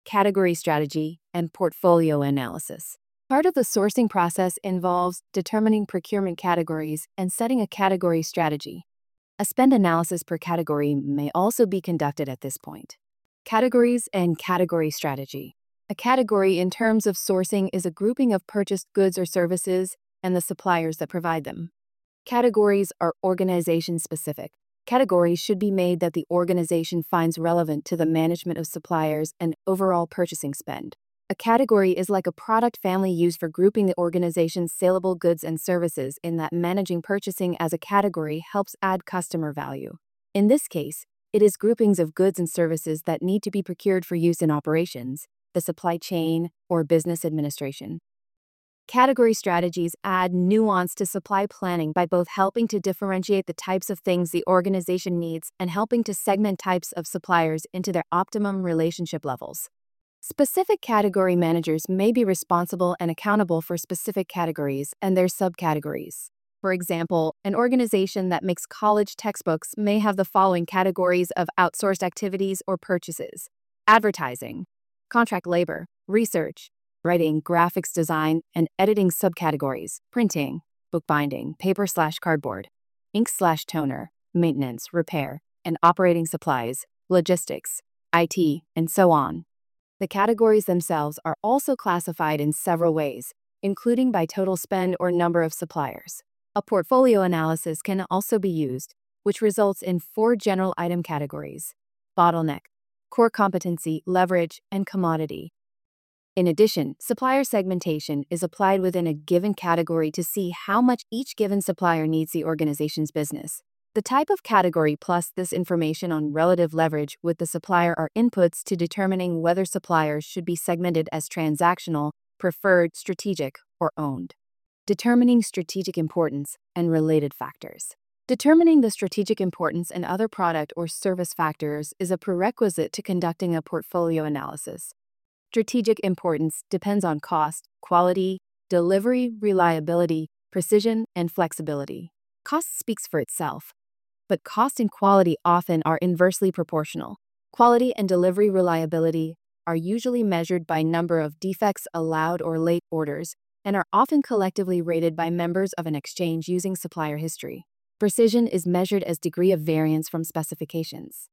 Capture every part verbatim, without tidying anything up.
category strategy, and portfolio analysis. Part of the sourcing process involves determining procurement categories and setting a category strategy. A spend analysis per category may also be conducted at this point. Categories and category strategy. A category in terms of sourcing is a grouping of purchased goods or services and the suppliers that provide them. Categories are organization-specific. Categories should be made that the organization finds relevant to the management of suppliers and overall purchasing spend. A category is like a product family used for grouping the organization's saleable goods and services in that managing purchasing as a category helps add customer value. In this case, it is groupings of goods and services that need to be procured for use in operations, the supply chain, or business administration. Category strategies add nuance to supply planning by both helping to differentiate the types of things the organization needs and helping to segment types of suppliers into their optimum relationship levels. Specific category managers may be responsible and accountable for specific categories and their subcategories. For example, an organization that makes college textbooks may have the following categories of outsourced activities or purchases: advertising, contract labor, research, writing, graphics design, and editing subcategories: printing, bookbinding, paper slash cardboard, ink slash toner, maintenance, repair, and operating supplies, logistics, I T, and so on. The categories themselves are also classified in several ways, including by total spend or number of suppliers. A portfolio analysis can also be used, which results in four general item categories: bottleneck, core competency, leverage, and commodity. In addition, supplier segmentation is applied within a given category to see how much each given supplier needs the organization's business. The type of category plus this information on relative leverage with the supplier are inputs to determining whether suppliers should be segmented as transactional, preferred, strategic, or owned. Determining strategic importance and related factors. Determining the strategic importance and other product or service factors is a prerequisite to conducting a portfolio analysis. Strategic importance depends on cost, quality, delivery, reliability, precision, and flexibility. Cost speaks for itself, but cost and quality often are inversely proportional. Quality and delivery reliability are usually measured by number of defects allowed or late orders and are often collectively rated by members of an exchange using supplier history. Precision is measured as degree of variance from specifications.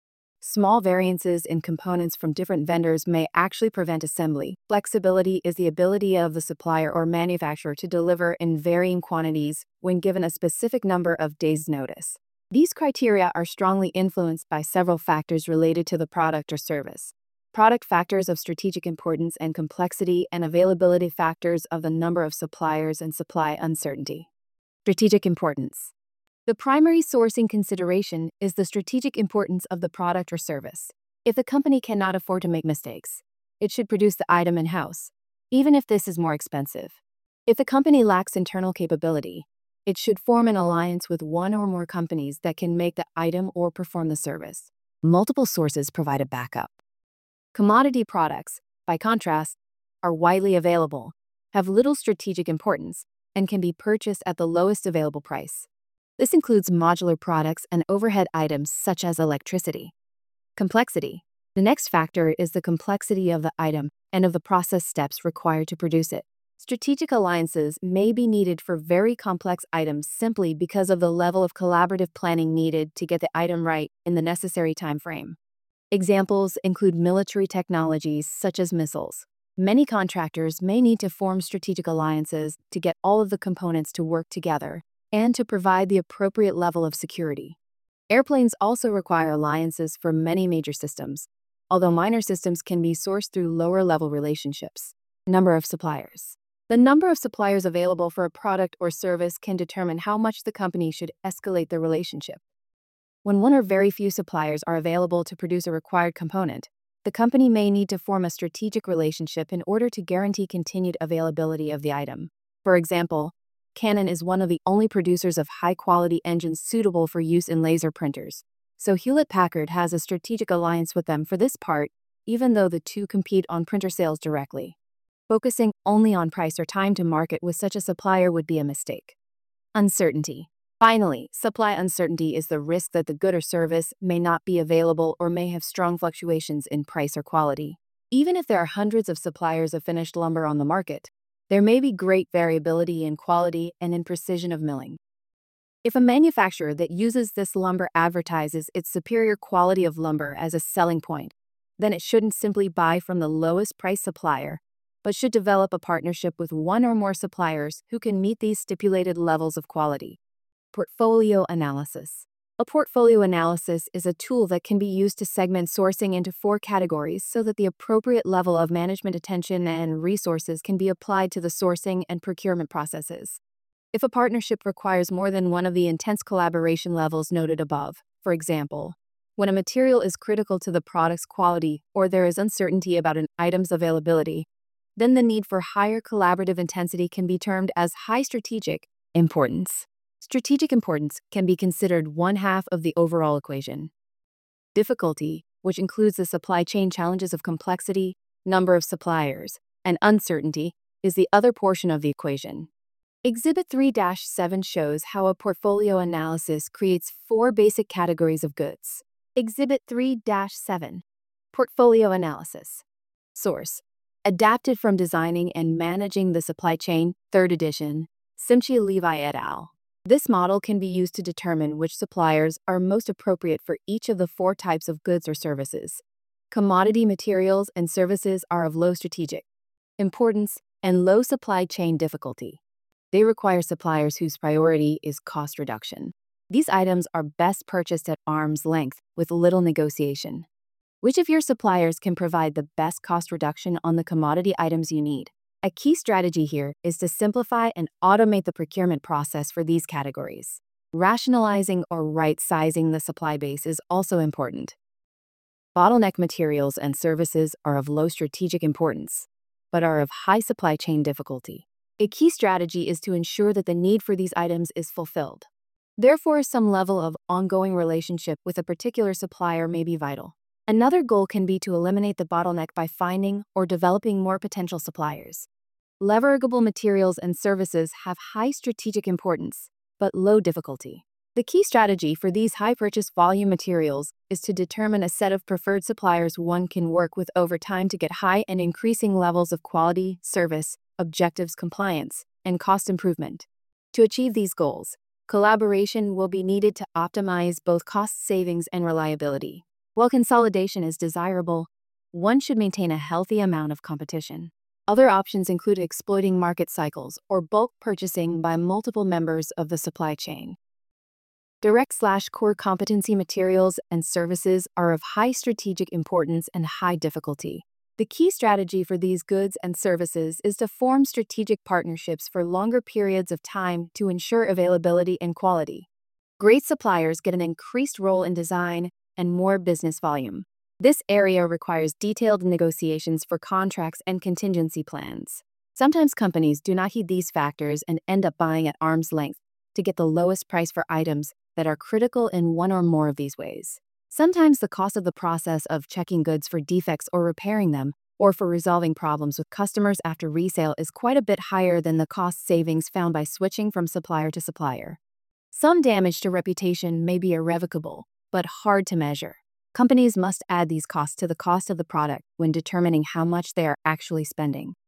Small variances in components from different vendors may actually prevent assembly. Flexibility is the ability of the supplier or manufacturer to deliver in varying quantities when given a specific number of days' notice. These criteria are strongly influenced by several factors related to the product or service. Product factors of strategic importance and complexity, and availability factors of the number of suppliers and supply uncertainty. Strategic importance. The primary sourcing consideration is the strategic importance of the product or service. If the company cannot afford to make mistakes, it should produce the item in-house, even if this is more expensive. If the company lacks internal capability, it should form an alliance with one or more companies that can make the item or perform the service. Multiple sources provide a backup. Commodity products, by contrast, are widely available, have little strategic importance, and can be purchased at the lowest available price. This includes modular products and overhead items such as electricity. Complexity. The next factor is the complexity of the item and of the process steps required to produce it. Strategic alliances may be needed for very complex items simply because of the level of collaborative planning needed to get the item right in the necessary time frame. Examples include military technologies such as missiles. Many contractors may need to form strategic alliances to get all of the components to work together and to provide the appropriate level of security. Airplanes also require alliances for many major systems, although minor systems can be sourced through lower-level relationships. Number of suppliers. The number of suppliers available for a product or service can determine how much the company should escalate the relationship. When one or very few suppliers are available to produce a required component, the company may need to form a strategic relationship in order to guarantee continued availability of the item. For example, Canon is one of the only producers of high-quality engines suitable for use in laser printers, so Hewlett-Packard has a strategic alliance with them for this part, even though the two compete on printer sales directly. Focusing only on price or time to market with such a supplier would be a mistake. Uncertainty. Finally, supply uncertainty is the risk that the good or service may not be available or may have strong fluctuations in price or quality. Even if there are hundreds of suppliers of finished lumber on the market, there may be great variability in quality and in precision of milling. If a manufacturer that uses this lumber advertises its superior quality of lumber as a selling point, then it shouldn't simply buy from the lowest price supplier, but should develop a partnership with one or more suppliers who can meet these stipulated levels of quality. Portfolio analysis. A portfolio analysis is a tool that can be used to segment sourcing into four categories so that the appropriate level of management attention and resources can be applied to the sourcing and procurement processes. If a partnership requires more than one of the intense collaboration levels noted above, for example, when a material is critical to the product's quality or there is uncertainty about an item's availability, then the need for higher collaborative intensity can be termed as high strategic importance. Strategic importance can be considered one half of the overall equation. Difficulty, which includes the supply chain challenges of complexity, number of suppliers, and uncertainty, is the other portion of the equation. Exhibit three dash seven shows how a portfolio analysis creates four basic categories of goods. Exhibit three dash seven. Portfolio analysis. Source. Adapted from Designing and Managing the Supply Chain, third edition, Simchi Levi et al. This model can be used to determine which suppliers are most appropriate for each of the four types of goods or services. Commodity materials and services are of low strategic importance and low supply chain difficulty. They require suppliers whose priority is cost reduction. These items are best purchased at arm's length with little negotiation. Which of your suppliers can provide the best cost reduction on the commodity items you need? A key strategy here is to simplify and automate the procurement process for these categories. Rationalizing or right-sizing the supply base is also important. Bottleneck materials and services are of low strategic importance, but are of high supply chain difficulty. A key strategy is to ensure that the need for these items is fulfilled. Therefore, some level of ongoing relationship with a particular supplier may be vital. Another goal can be to eliminate the bottleneck by finding or developing more potential suppliers. Leveragable materials and services have high strategic importance, but low difficulty. The key strategy for these high purchase volume materials is to determine a set of preferred suppliers one can work with over time to get high and increasing levels of quality, service, objectives compliance, and cost improvement. To achieve these goals, collaboration will be needed to optimize both cost savings and reliability. While consolidation is desirable, one should maintain a healthy amount of competition. Other options include exploiting market cycles or bulk purchasing by multiple members of the supply chain. Direct slash core competency materials and services are of high strategic importance and high difficulty. The key strategy for these goods and services is to form strategic partnerships for longer periods of time to ensure availability and quality. Great suppliers get an increased role in design and more business volume. This area requires detailed negotiations for contracts and contingency plans. Sometimes companies do not heed these factors and end up buying at arm's length to get the lowest price for items that are critical in one or more of these ways. Sometimes the cost of the process of checking goods for defects or repairing them, or for resolving problems with customers after resale is quite a bit higher than the cost savings found by switching from supplier to supplier. Some damage to reputation may be irrevocable, but hard to measure. Companies must add these costs to the cost of the product when determining how much they are actually spending.